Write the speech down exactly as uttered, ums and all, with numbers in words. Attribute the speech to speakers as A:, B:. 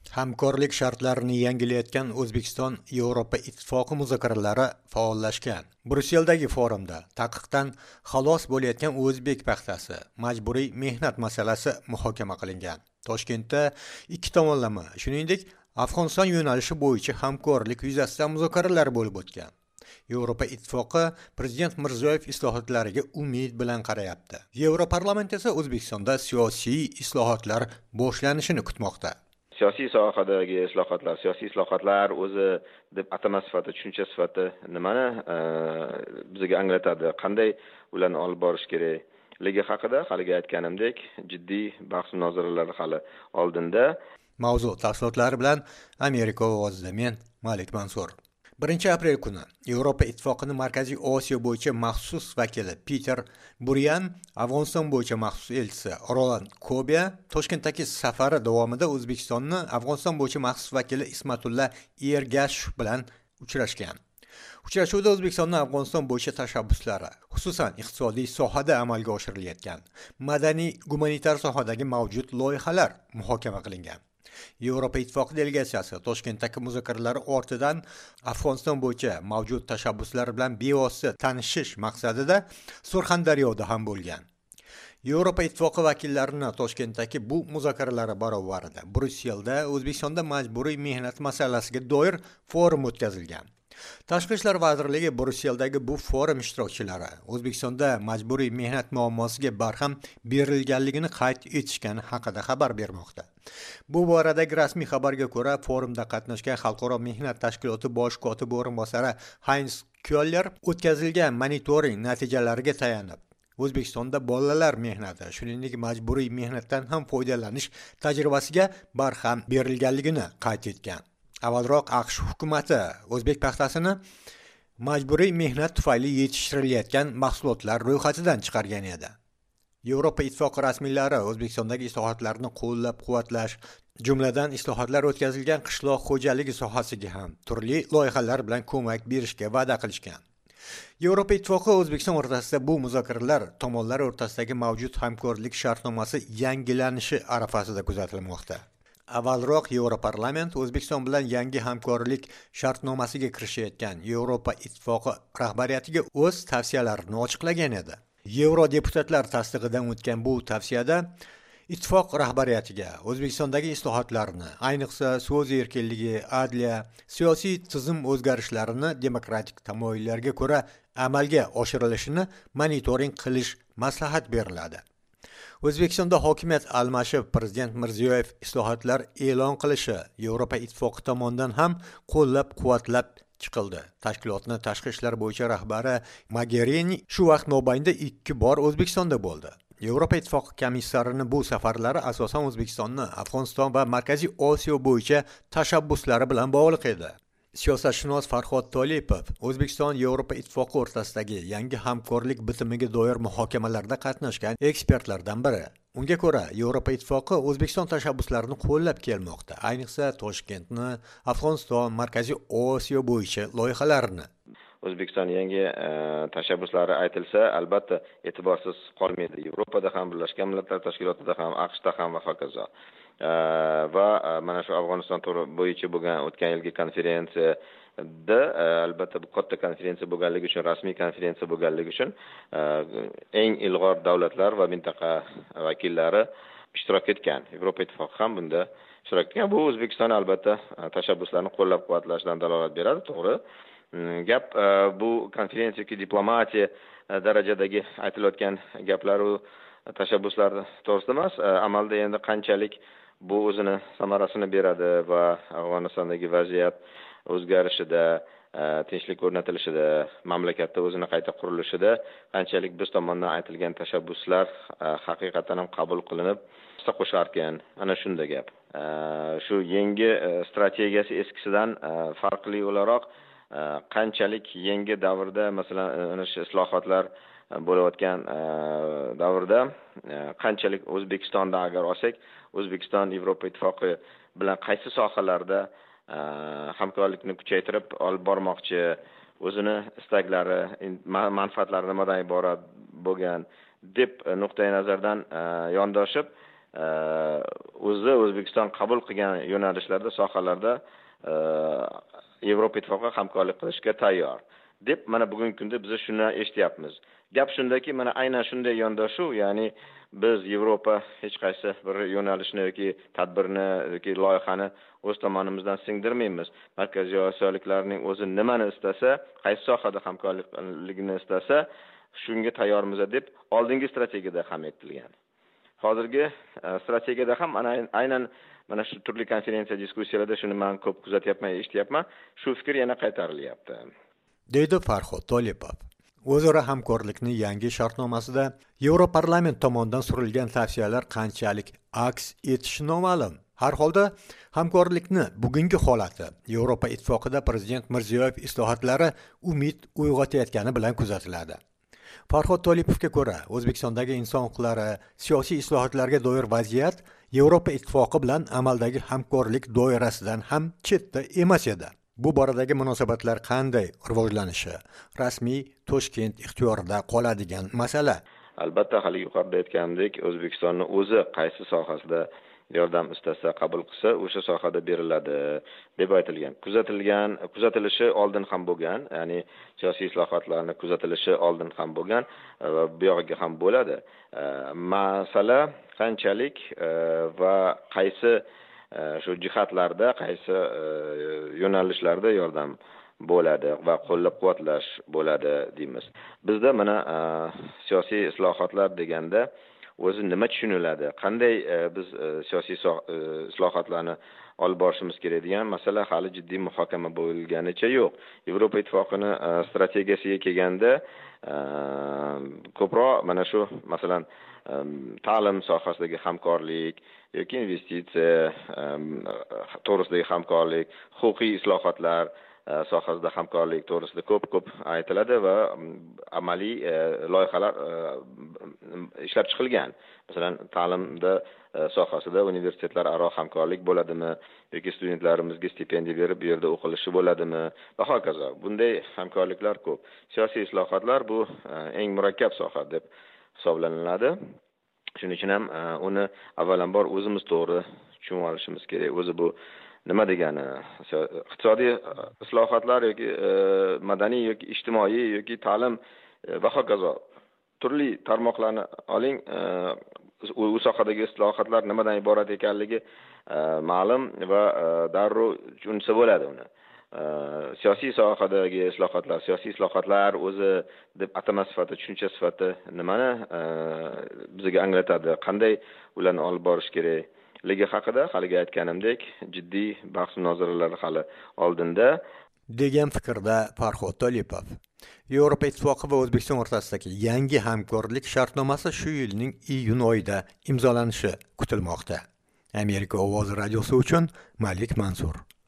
A: Hamkorlik shartlarini yangilayotgan O'zbekiston Yevropa Ittifoqi muzokaralari faollashgan. Brusseldagi forumda taqiqdan xalos bo'layotgan o'zbek paxtasi, majburiy mehnat masalasi muhokama qilingan. Toshkentda ikki tomonlama, shuningdek, Afg'oniston yo'nalishi bo'yicha hamkorlik yuzasidan muzokaralar bo'lib o'tgan. Yevropa Ittifoqi Prezident Mirziyoyev islohotlariga umid bilan qarayapti. Yevroparlament esa O'zbekistonda siyosiy islohotlar boshlanishini kutmoqda.
B: Siyosiy sohadagi islohotlar, siyosiy islohotlar o'zi deb atama sifati, tushuncha sifati nimani e, bizga anglatadi, qanday ularni olib borish kerakligi haqida haliga aytganimdek jiddiy bahs munozaralar hali oldinda.
A: Mavzu tafsilotlari bilan Amerika ovozida men Malik Mansur. birinchi aprel kuni Yevropa Ittifoqining Markaziy Osiyo bo'yicha maxsus vakili Peter Buryan, Afg'oniston bo'yicha maxsus elchisi Roland Kobia Toshkentdagi safari davomida O'zbekistonni Afg'oniston bo'yicha maxsus vakili Ismatulla Ergashev bilan uchrashgan. Uchrashuvda O'zbekistonning Afg'oniston bo'yicha tashabbuslari, xususan iqtisodiy sohada amalga oshirilayotgan madaniy gumanitar sohadagi mavjud loyihalar muhokama qilingan. Yevropa Ittifoqi delegatsiyasi Toshkentdagi muzokaralar ortidan Afg'oniston bo'yicha mavjud tashabbuslar bilan bevosita tanishish maqsadida Surxondaryoda ham bo'lgan. Yevropa Ittifoqi vakillarini Toshkentdagi bu muzokaralar barobarida Brusselda O'zbekistonda majburiy mehnat masalasiga doir forum o'tkazilgan. Tashqi ishlar vazirligi Brusseldagi bu forum ishtirokchilari O'zbekistonda majburiy mehnat muammosiga barham berilganligini qayd etishgani haqida xabar bermoqda. Bu boradagi rasmiy xabarga ko'ra, forumda qatnashgan Xalqaro mehnat tashkiloti bosh kotibi o'rinbosari Heinz Köller o'tkazilgan monitoring natijalariga tayanib, O'zbekistonda bolalar mehnati, shuningdek majburiy mehnatdan ham foydalanish tajribasiga barham berilganligini qayd etgan. Avvalroq AQSh hukumati o'zbek paxtasini majburiy mehnat tufayli yetishtirilayotgan mahsulotlar ro'yxatidan chiqargan edi. Yevropa Ittifoqi rasmiylari O'zbekistondagi islohotlarni qo'llab-quvvatlash, jumladan islohotlar o'tkazilgan qishloq xo'jaligi sohasiga ham turli loyihalar bilan ko'mak berishga va'da qilishgan. Yevropa Ittifoqi O'zbekiston o'rtasida bu muzokaralar tomonlar o'rtasidagi mavjud hamkorlik shartnomasi yangilanishi arafasida kuzatilmoqda. Avvalroq Yevroparlament O'zbekiston bilan yangi hamkorlik shartnomasiga kirishayotgan Yevropa Ittifoqi rahbariyatiga o'z tavsiyalarini ochiqlagan edi. Yevro deputatlar tasdig'idan o'tgan bu tavsiyada ittifoq rahbariyatiga O'zbekistondagi islohotlarni, ayniqsa so'z erkinligi, adliya, siyosiy tizim o'zgarishlarini demokratik tamoyillarga ko'ra amalga oshirilishini monitoring qilish maslahat beriladi. O'zbekistonda hokimiyat almashib, Prezident Mirziyoyev islohotlar e'lon qilishi Yevropa Ittifoqi tomonidan ham qo'llab-quvvatlab chiqildi. Tashkilotning tashqi ishlar bo'yicha rahbari Mogherini shu vaqt mobaynida ikki bor O'zbekistonda bo'ldi. Yevropa Ittifoqi komissarining bu safarlari asosan O'zbekistonni Afg'oniston va Markaziy Osiyo bo'yicha tashabbuslari bilan bog'liq edi. Siyosatshunos Farhod Tolipov O'zbekiston Yevropa Ittifoqi o'rtasidagi yangi hamkorlik bitimiga doir muhokamalarda qatnashgan ekspertlardan biri. Unga ko'ra, Yevropa Ittifoqi O'zbekiston tashabbuslarini qo'llab kelmoqda, ayniqsa Toshkentni, Afg'oniston, Markaziy Osiyo bo'yicha loyihalarini.
B: O'zbekiston yangi e, tashabbuslari aytilsa, albatta e'tiborsiz qolmaydi. Yevropada ham, Birlashgan Millatlar Tashkilotida ham, AQShda ham va hokazo. E, va e, mana shu Afg'oniston bo'yicha bo'lgan o'tgan yilgi konferensiyada e, albatta bu katta konferensiya bo'lganligi uchun, rasmiy konferensiya bo'lganligi uchun e, eng ilg'or davlatlar va mintaqa vakillari ishtirok etgan. Yevropa Ittifoqi ham bunda ishtirok etgan. Bu O'zbekiston albatta tashabbuslarni qo'llab-quvvatlashdan dalolat beradi, to'g'ri. Gap bu konferensiya diplomatiya darajadagi aytilayotgan gaplar u tashabbuslar to'g'risida emas, amalda endi qanchalik bu o'zini samarasini beradi va Afg'onistondagi vaziyat o'zgarishida, tinchlik o'rnatilishida, mamlakatda o'zini qayta qurilishida qanchalik biz tomonidan aytilgan tashabbuslar haqiqatan ham qabul qilinib hissa qo'sharkan, ana shunda gap. Shu yangi strategiyasi eskisidan farqli o'laroq qanchalik yangi davrda, masalan, ana shu islohotlar bo'layotgan davrda qanchalik O'zbekistonda agar olsak, O'zbekiston Yevropa Ittifoqi bilan qaysi sohalarda hamkorlikni kuchaytirib olib bormoqchi, o'zini istaklari, manfaatlari nimadan iborat bo'lgan deb nuqtai nazardan yondoshib o'zi O'zbekiston qabul qilgan yo'nalishlarda, sohalarda Yevropa ittifoqi hamkorlik qilishga tayyor deb mana bugungi kunda biz shuni eshityapmiz. Gap shundaki, mana aynan shunday yondashuv, ya'ni biz Yevropa hech qaysi bir yo'nalishni yoki tadbirni yoki loyihani o'z tomonimizdan singdirmaymiz. Markaziy Osiyoliklarning o'zi nimani istasa, qaysi sohada hamkorlikni istasa, shunga tayyormiz deb oldingi strategiyada ham aytilgan. Hozirgi strategiyada ham aynan mana shu turli konferensiya, diskussiyalarda shuni men ko'p kuzatyapman, eshityapman. Shu fikr yana qaytarilyapti.
A: Deydi Farhod Tolipov. O'zaro hamkorlikning yangi shartnomasida Yevroparlament tomonidan surilgan tavsiyalar qanchalik aks etishi noma'lum. Har holda hamkorlikni bugungi holati Yevropa ittifoqida Prezident Mirziyoyev islohotlari umid uyg'otayotgani bilan kuzatiladi. Farhod Tolipovga ko'ra, O'zbekistondagi inson huquqlari, siyosiy islohotlarga doir vaziyat Yevropa ittifoqi bilan amaldagi hamkorlik doirasidan ham chetda emas edi. Bu boradagi munosabatlar qanday rivojlanishi rasmiy Toshkent ixtiyorida qoladigan masala.
B: Albatta, hali yuqorida aytganimdek, O'zbekistonning o'zi qaysi sohasida yordam istasa, qabul qilsa, o'sha sohada beriladi deb aytilgan. Kuzatilgan, kuzatilishi oldin ham bo'lgan, ya'ni siyosiy islohotlarning kuzatilishi oldin ham bo'lgan va bu yog'iga ham bo'ladi. Masala qanchalik va qaysi shu jihatlarda, qaysi yo'nalishlarda yordam bo'ladi va qo'llab-quvvatlash bo'ladi deymiz. Bizda mana siyosiy islohotlar deganda o'zi nima tushuniladi? Qanday biz siyosiy islohotlarni olib borishimiz kerak degan masala hali jiddiy muhokama bo'lganicha yo'q. Yevropa ittifoqining strategiyasiga kelganda ko'proq mana shu, masalan, ta'lim sohasidagi hamkorlik yoki investitsiya to'g'risidagi hamkorlik, huquqiy islohotlar sohasida hamkorlik to'g'risida ko'p-ko'p aytiladi va amaliy loyihalar ishlab chiqilgan. Masalan, ta'limda sohasida universitetlar aro hamkorlik bo'ladimi yoki studentlarimizga stipendiya berib bu yerda o'qilishi bo'ladimi va hokazo. Bunday hamkorliklar ko'p. Siyosiy islohotlar bu eng murakkab soha deb hisoblanadi. Shuning uchun ham uni avvalambor o'zimiz to'g'ri tushunib olishimiz kerak. O'zi bu nima degani? Iqtisodiy islohotlar yoki madaniy yoki ijtimoiy yoki ta'lim va hokazo turli tarmoqlarni oling, u sohadagi islohotlar nimadan iborat ekanligi ma'lum va darrov tushunsa bo'ladi uni. Siyosiy sohadagi islohotlar, siyosiy islohotlar o'zi deb atama sifati, tushuncha sifati nimani bizga anglatadi, qanday ularni olib borish kerak ligi haqida haligi aytganimdek jiddiy bahs munozaralar hali oldinda
A: degan fikrda Farhod Tolipov. Yevropa ittifoqi va O'zbekiston o'rtasidagi yangi hamkorlik shartnomasi shu yilning iyun oyida imzolanishi kutilmoqda. Amerika ovozi radiosi uchun Malik Mansur.